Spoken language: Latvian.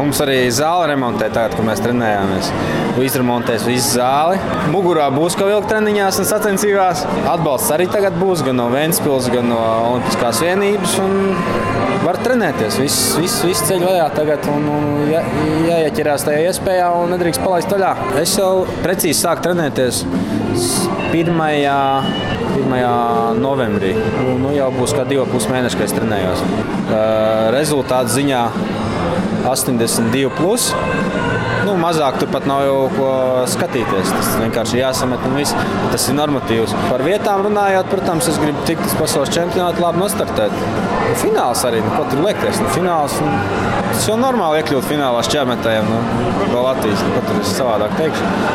Mums arī zāle remontē tagad, kad mēs trenējāmies. Izremontēs visu zāli. Mugurā būs ko vilkt treniņās un sacensībās. Atbalsts arī tagad būs gan no Ventspils, gan no Olimpiskās vienības. Var trenēties. Viss ceļ vaļā tagad un jāieķerās tajā iespējā un nedrīkst palaist vaļā. Es jau precīzi sāku trenēties 1. novembrī. Jau būs kā 2,5 mēneši, kad es trenējos. Rezultātu ziņā 82+. Mazāk tur pat nav jau ko skatīties. Tas vienkārši jāsamet un viss. Tas ir normatīvs. Par vietām runājot, protams, es gribu tikt uz pasaules čempionātu, labi nostartēt. Fināls arī, ko tur liekties? Fināls, tas jau normāli iekļūt finālā šķērmetējiem. Vēl Latvijas, ko tur es savādāk teikšu.